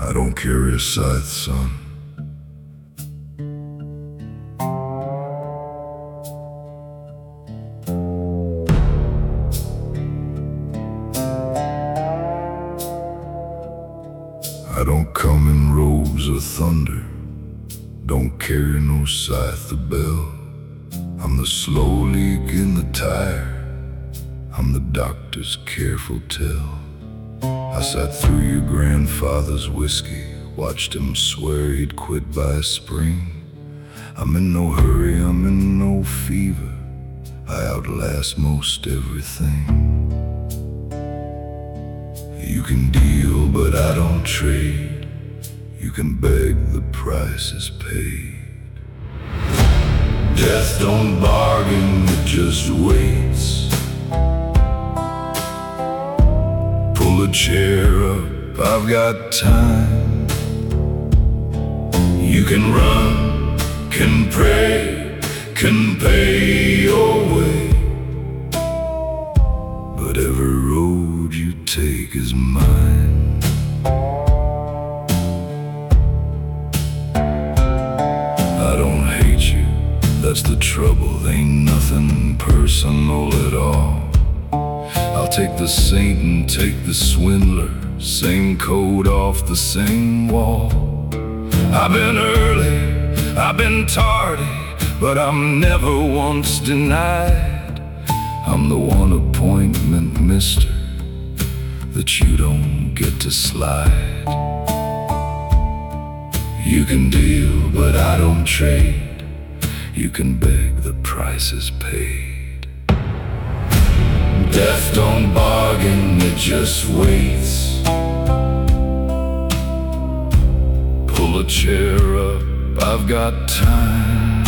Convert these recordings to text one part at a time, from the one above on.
I don't carry a scythe, son. I don't come in robes of thunder, don't carry no scythe or bell. I'm the slow leak in the tire, I'm the doctor's careful tell. I sat through your grandfather's whiskey, watched him swear he'd quit by spring. I'm in no hurry, I'm in no fever, I outlast most everything. You can deal, but I don't trade. You can beg, the price is paid. Death don't bargain, it just waits. Pull a chair up, I've got time. You can run, can pray, can pay your way. But every road you take is mine. I don't hate you, that's the trouble. Ain't nothing personal at all. I'll take the saint and take the swindler, same code off the same wall. I've been early, I've been tardy, but I'm never once denied. I'm the one appointment, mister, that you don't get to slide. You can deal, but I don't trade. You can beg, the price is paid. Death don't bargain, it just waits. Pull a chair up, I've got time.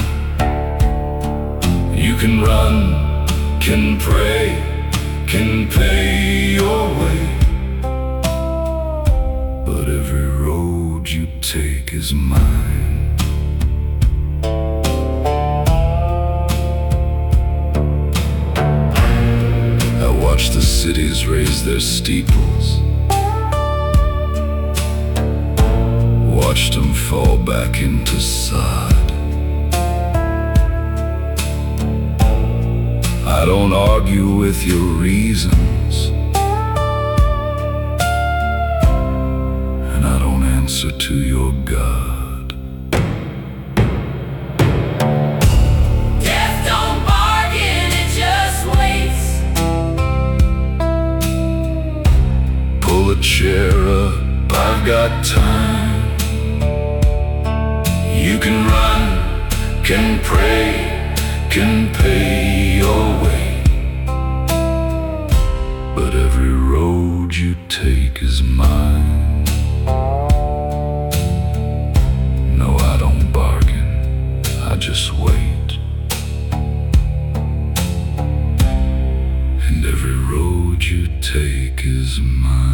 You can run, can pray, can pay your way. But every road you take is mine. I watch the cities raise their steeples, watched them fall back into sod. I don't argue with your reasons, and I don't answer to your God. Death don't bargain, it just waits. Pull a chair up, I've got time. You can run, can pray, can pay your way. But every road you take is mine. No, I don't bargain, I just wait. And every road you take is mine.